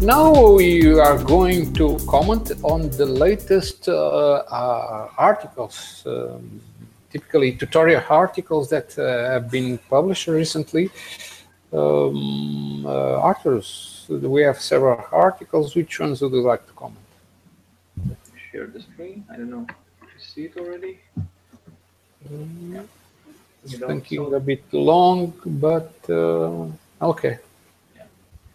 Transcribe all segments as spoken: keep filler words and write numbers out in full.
now we are going to comment on the latest uh, uh, articles, um, typically tutorial articles that uh, have been published recently. Um, uh, Arthurs, we have several articles. Which ones would you like to comment? Let me share the screen. I don't know if you see it already. Um, Yeah. it's You know, thinking so a bit long, but uh, okay. yeah.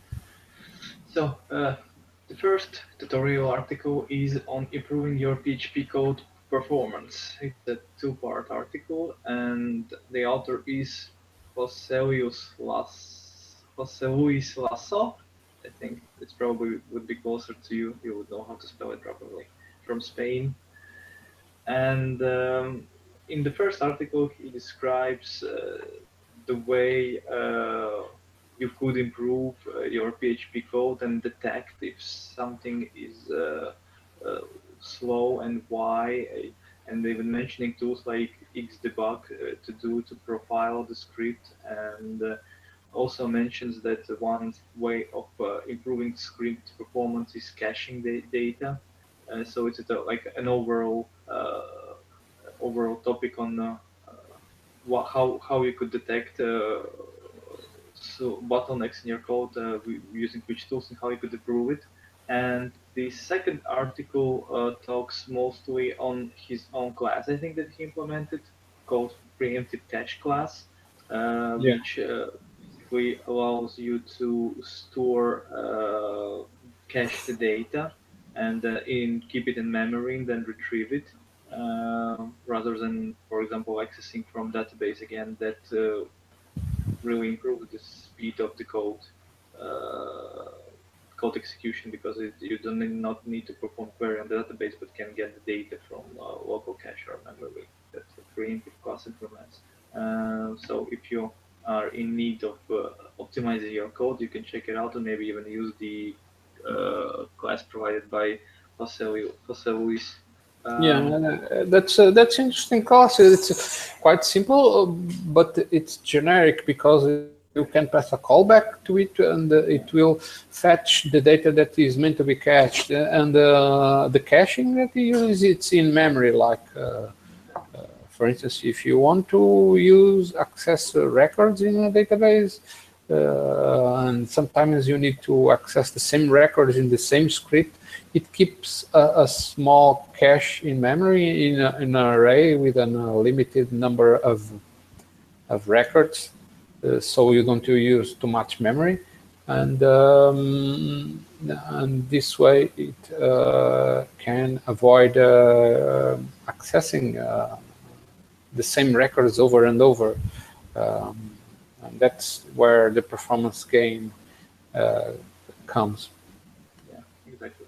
So uh, the first tutorial article is on improving your P H P code performance. It's a two-part article, and the author is Jose Luis Las Jose Luis Lasso. I think it's probably would be closer to you. You would know how to spell it properly. From Spain. And um, in the first article, he describes uh, the way uh, you could improve uh, your P H P code and detect if something is uh, uh, slow and why. uh, And even mentioning tools like Xdebug uh, to do to profile the script, and uh, also mentions that one way of uh, improving script performance is caching the data. Uh, so it's a, like an overall uh, overall topic on uh, uh, what, how how you could detect uh, so bottlenecks in your code uh, using which tools and how you could improve it. And the second article uh, talks mostly on his own class. I think that he implemented called preemptive cache class, uh, Yeah. which uh, basically allows you to store uh, cache the data and uh, in keep it in memory and then retrieve it uh, rather than, for example, accessing from database again. That uh, really improves the speed of the code uh, code execution, because it, you do not need to perform query on the database, but can get the data from uh, local cache or memory that the preemptive class implements. Uh, so if you are in need of uh, optimizing your code, you can check it out and maybe even use the uh, class provided by Jose Luis. Yeah, Um, uh, that's uh, that's interesting class. It's quite simple, uh, but it's generic because you can pass a callback to it, and uh, it will fetch the data that is meant to be cached. Uh, And uh, the caching that you use, it's in memory. Like, uh, for instance, if you want to use access uh, records in a database, uh, and sometimes you need to access the same records in the same script, it keeps a, a small cache in memory in, a, in an array with a limited number of, of records, uh, so you don't use too much memory. And, um, and this way it uh, can avoid uh, accessing uh, the same records over and over. Um, and that's where the performance gain uh, comes. yeah, exactly.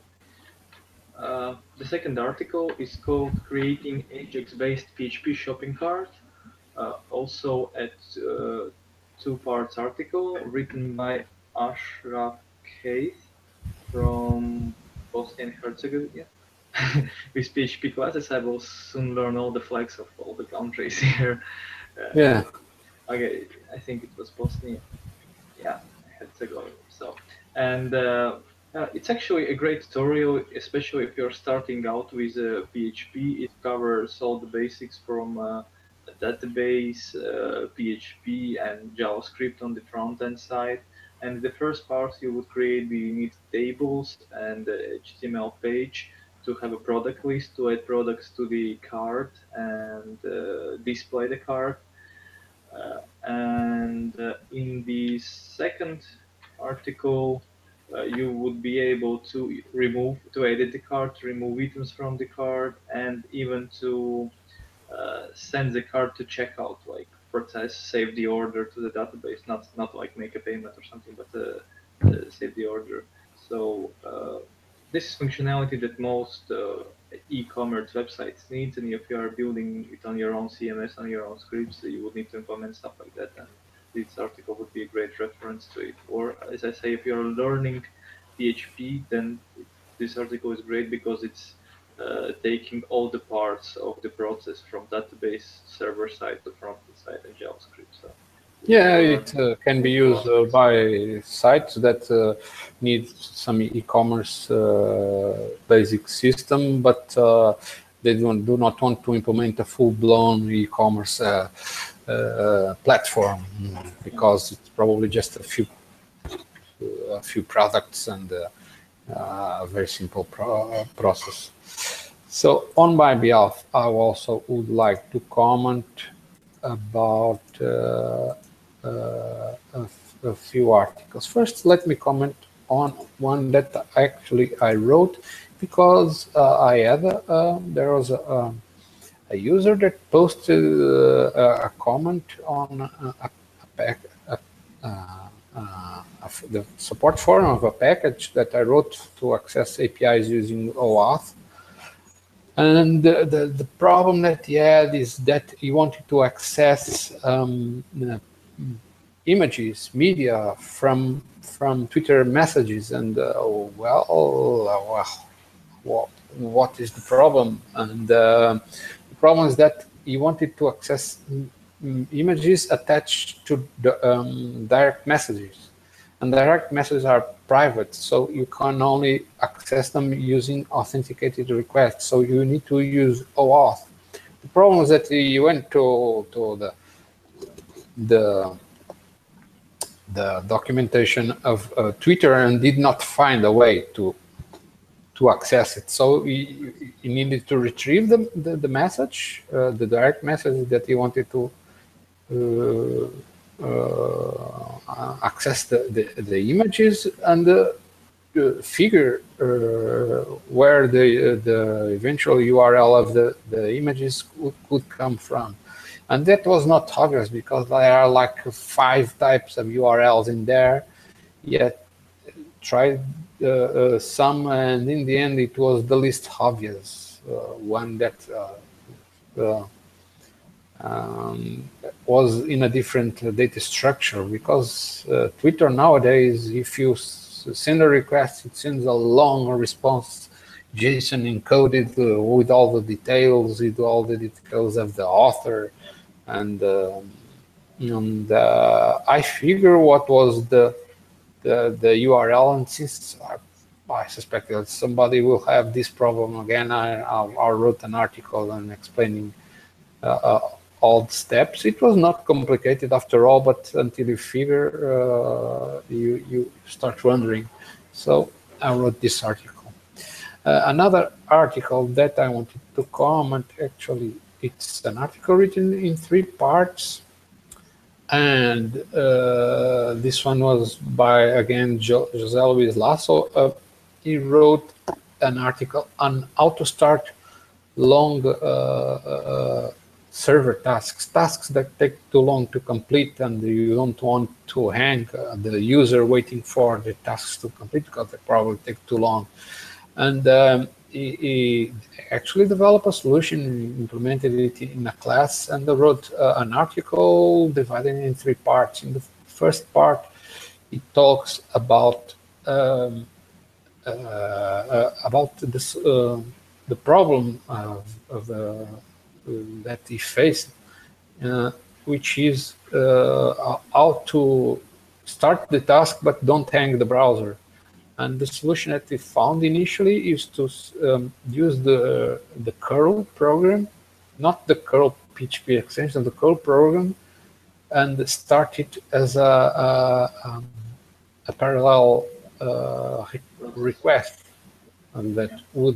Uh, the second article is called Creating Ajax-based P H P Shopping Cart. Uh, also at uh, two parts article written by Ashraf Keith from Bosnia and Herzegovina. With P H P classes, I will soon learn all the flags of all the countries here. Yeah. Uh, okay, I think it was Bosnia. Yeah, Herzegovina. So, and uh, uh, it's actually a great tutorial, especially if you're starting out with uh, P H P. It covers all the basics from uh, a database, uh, P H P, and JavaScript on the front end side. And the first part, you would create the need tables and the H T M L page to have a product list, to add products to the cart and uh, display the cart. Uh, and uh, in the second article, uh, you would be able to remove, to edit the card, to remove items from the card, and even to uh, send the card to checkout, like process, save the order to the database, not not like make a payment or something, but uh, uh, save the order. So uh, this is functionality that most uh, e-commerce websites need, and if you are building it on your own C M S, on your own scripts, you would need to implement stuff like that, and this article would be a great reference to it. Or, as I say, if you're learning P H P, then it, this article is great because it's uh, taking all the parts of the process from database server side to front end side in JavaScript. So Yeah, it uh, can be used uh, by sites that uh, need some e-commerce uh, basic system, but uh, they don't, do not want to implement a full-blown e-commerce uh, uh, platform because it's probably just a few a few products and uh, uh, a very simple pro process. So on my behalf, I also would like to comment about uh, uh, a, a few articles. First, let me comment on one that actually I wrote because uh, I had a, uh, there was a, a user that posted uh, a comment on a, a, pack, a, uh, the support forum of a package that I wrote to access A P Is using OAuth. And the, the, the problem that he had is that he wanted to access um, uh, images, media from from Twitter messages, and uh, well, uh, well, what is the problem? And uh, the problem is that he wanted to access images attached to the um, direct messages, and direct messages are private, so you can only access them using authenticated requests. So you need to use OAuth. The problem is that he went to to the the the documentation of uh, Twitter and did not find a way to to access it. So he, he needed to retrieve the the, the message, uh, the direct message that he wanted to uh, uh, access the, the the images and uh, figure uh, where the the eventual U R L of the the images could, could come from. And that was not obvious because there are like five types of U R Ls in there. Yet tried uh, uh, some, and in the end, it was the least obvious uh, one that uh, uh, um, was in a different uh, data structure. Because uh, Twitter nowadays, if you send a request, it sends a long response, JSON encoded uh, with all the details, with all the details of the author. And, uh, and uh, I figure what was the, the the U R L, and since I, I suspect that somebody will have this problem again, I, I, I wrote an article and explaining uh, uh, all the steps. It was not complicated after all, but until you figure, uh, you you start wondering. So I wrote this article. Uh, another article that I wanted to comment, actually. It's an article written in three parts, and uh, this one was by, again, jo José Luis Lasso. Uh, he wrote an article on how to start long uh, uh, server tasks, tasks that take too long to complete, and you don't want to hang uh, the user waiting for the tasks to complete because they probably take too long. And um, He, he actually developed a solution, implemented it in a class, and wrote uh, an article divided in three parts. In the first part, it talks about um, uh, uh, about this uh, the problem of, of uh, that he faced, uh, which is uh, how to start the task but don't hang the browser. And the solution that we found initially is to um, use the the curl program, not the curl P H P extension, the curl program, and start it as a a, um, a parallel uh, request, and that would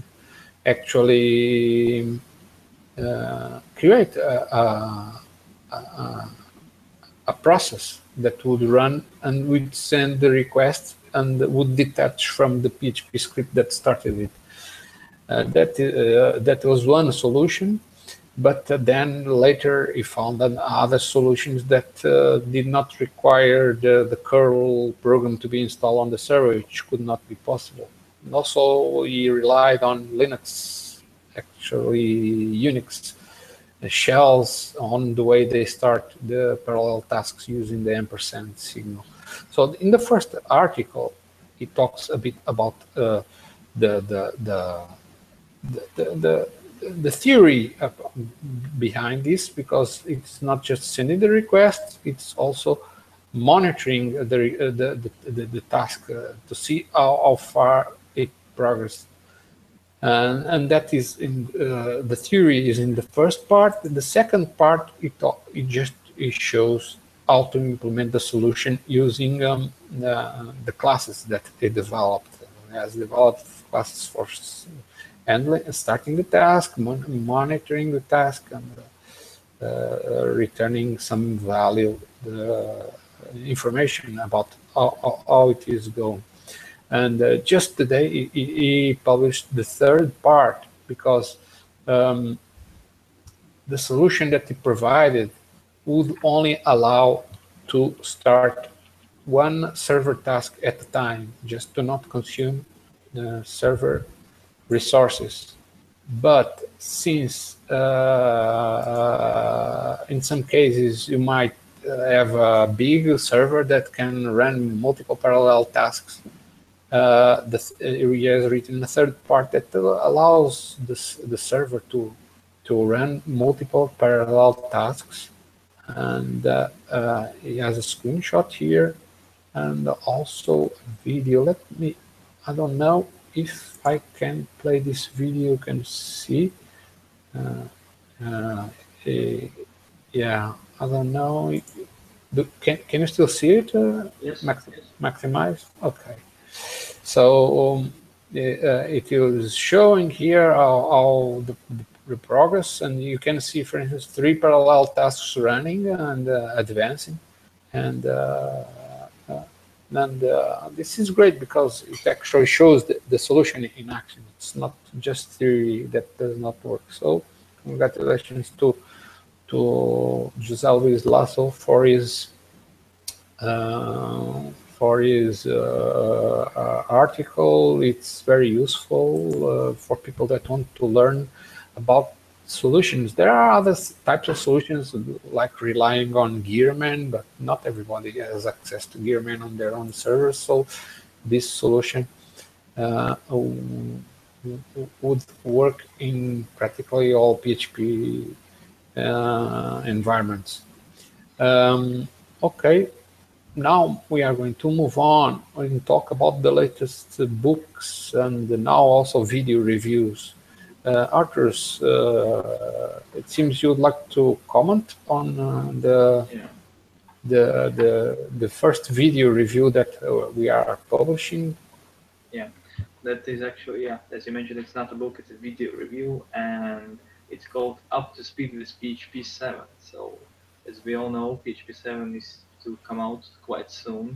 actually uh, create a, a, a, a process that would run and would send the request and would detach from the P H P script that started it. Uh, that uh, that was one solution, but uh, then later he found other solutions that uh, did not require the, the curl program to be installed on the server, which could not be possible. And also he relied on Linux, actually Unix shells, on the way they start the parallel tasks using the ampersand signal. So in the first article, it talks a bit about uh, the, the, the, the, the, the theory behind this, because it's not just sending the request, it's also monitoring the the the, the, the task uh, to see how, how far it progressed. And, and that is in uh, the theory is in the first part. The second part, it, it just it shows how to implement the solution using um, the, the classes that they developed. It has developed classes for handling, starting the task, mon monitoring the task, and uh, uh, returning some value, the information about how, how, how it is going. And uh, just today, he, he published the third part, because um, the solution that he provided would only allow to start one server task at a time, just to not consume the server resources. But since uh, in some cases you might have a big server that can run multiple parallel tasks, Uh, the, he has written a third part that allows this, the server to to run multiple parallel tasks, and uh, uh, he has a screenshot here and also a video. Let me, I don't know if I can play this video. You can see. Uh, uh, uh, yeah, I don't know. Do, can can you still see it? Uh, yes, max, yes. Maximize. Okay. So um, uh, it is showing here how, how the, the progress, and you can see, for instance, three parallel tasks running and uh, advancing, and uh, uh, and uh, this is great because it actually shows the, the solution in action. It's not just theory that does not work. So congratulations to to José Luis Lasso for his. Uh, for his uh, uh, article. It's very useful uh, for people that want to learn about solutions. There are other types of solutions like relying on Gearman, but not everybody has access to Gearman on their own servers. So this solution uh, would work in practically all P H P uh, environments. Um, okay. Now we are going to move on and talk about the latest uh, books and now also video reviews. Uh, Arthurs, uh, it seems you'd like to comment on uh, the, yeah. the the the first video review that uh, we are publishing. Yeah, that is actually, yeah, as you mentioned, it's not a book, it's a video review, and it's called Up to Speed with P H P seven. So as we all know, P H P seven is to come out quite soon,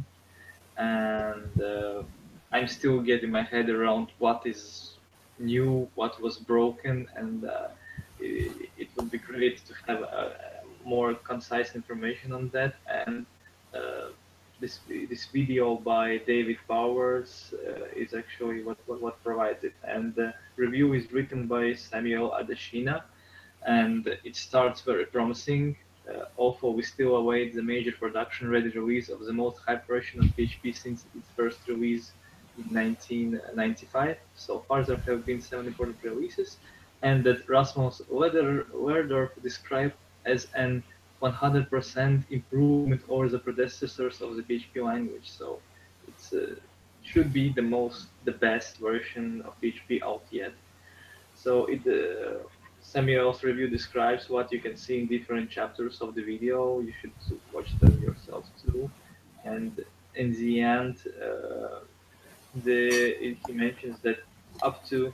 and uh, I'm still getting my head around what is new, what was broken, and uh, it, it would be great to have a, a more concise information on that. And uh, this this video by David Bowers uh, is actually what, what what provides it, and the review is written by Samuel Adeshina, and it starts very promising. Uh, although we still await the major production-ready release of the most hyped version of P H P since its first release in nineteen ninety-five. So far, there have been seven important releases, and that Rasmus Lerdorf described as an one hundred percent improvement over the predecessors of the P H P language. So it uh, should be the most, the best version of P H P out yet. So it. Uh, Samuel's review describes what you can see in different chapters of the video. You should watch them yourself too. And in the end, uh, the he mentions that up to,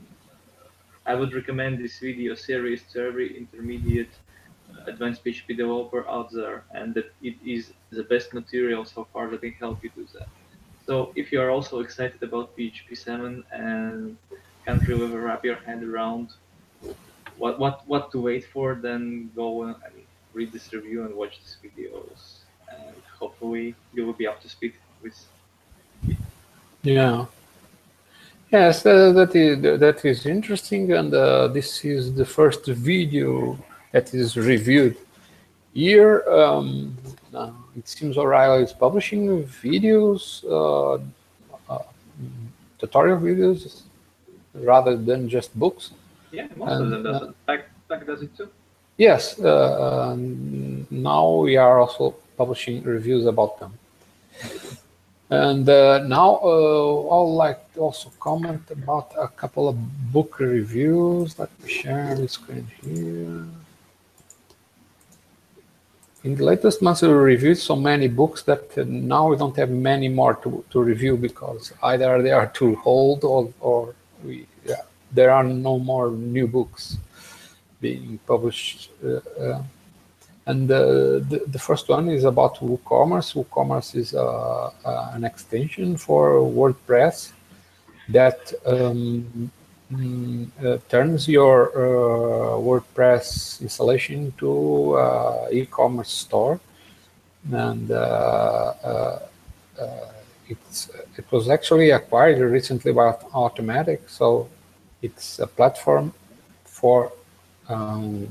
I would recommend this video series to every intermediate advanced P H P developer out there, and that it is the best material so far that can help you do that. So if you are also excited about P H P seven and can't really wrap your head around what what what to wait for, then go and read this review and watch these videos, and hopefully you will be up to speed with it. Yeah. Yes, uh, that is that is interesting, and uh, this is the first video that is reviewed here. Um, uh, it seems O'Reilly is publishing videos, uh, uh, tutorial videos, rather than just books. Yeah, most and, of them does uh, it. Pack, Pack does it too. Yes, uh, now we are also publishing reviews about them. And uh, now uh, I'd like to also comment about a couple of book reviews. Let me share the screen here. In the latest months, we reviewed so many books that uh, now we don't have many more to, to review because either they are too old or, or we, yeah, there are no more new books being published. Uh, uh, and uh, the, the first one is about WooCommerce. WooCommerce is uh, uh, an extension for WordPress that um, mm, uh, turns your uh, WordPress installation into uh, e-commerce store, and uh, uh, uh, it's it was actually acquired recently by Automattic, so it's a platform for um,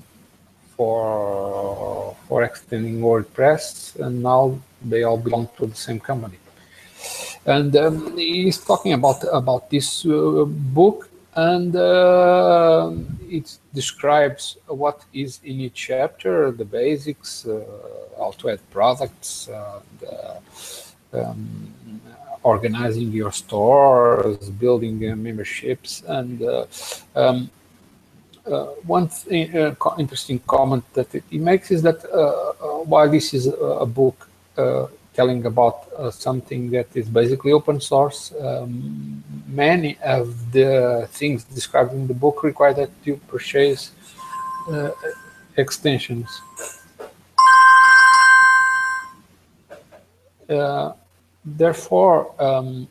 for for extending WordPress, and now they all belong to the same company. And um, he's talking about about this uh, book, and uh, it describes what is in each chapter, the basics, uh, how to add products, uh, the, um, organizing your stores, building uh, memberships, and uh, um, uh, one thing, uh, interesting comment that he makes is that uh, uh, while this is a, a book uh, telling about uh, something that is basically open source, um, many of the things described in the book require that you purchase uh, extensions. Uh, therefore, um,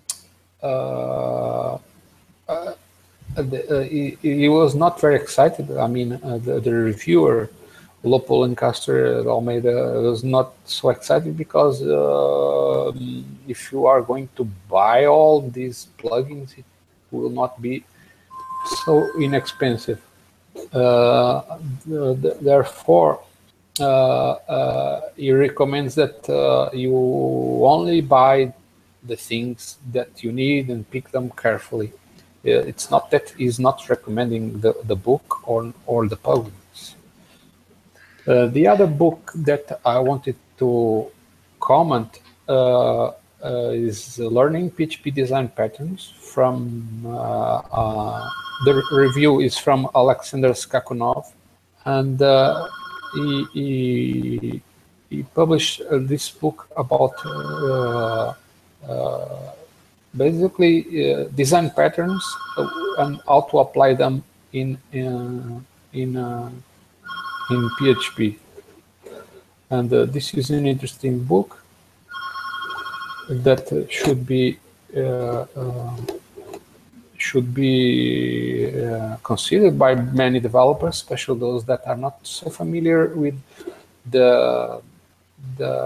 uh, uh, the, uh, he, he was not very excited. I mean, uh, the, the reviewer, Lopo Lancaster Almeida, was not so excited because uh, if you are going to buy all these plugins, it will not be so inexpensive. Uh, the, therefore, uh, uh, he recommends that uh, you only buy the things that you need and pick them carefully. It's not that he's not recommending the, the book or, or the plugins. Uh, the other book that I wanted to comment uh, uh, is Learning P H P Design Patterns. From uh, uh, the review is from Alexander Skakunov, and uh, he, he, he published uh, this book about uh, uh, basically uh, design patterns uh, and how to apply them in uh, in uh, in P H P. And uh, this is an interesting book that uh, should be uh, uh, should be uh, considered by many developers, especially those that are not so familiar with the the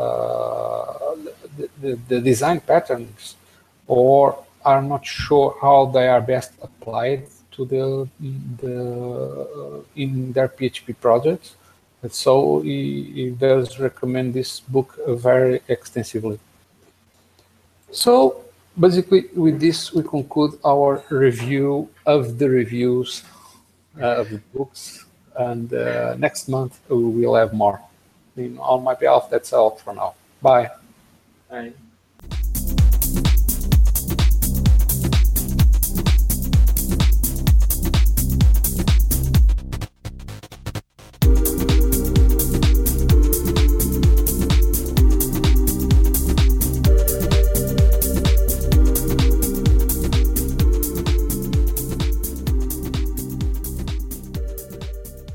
the, the, the design patterns, or are not sure how they are best applied to the, the uh, in their P H P projects. And so he, he does recommend this book very extensively. So basically, with this, we conclude our review of the reviews uh, of the books, and uh, next month we will have more. In, on my behalf, that's all for now. Bye. Bye.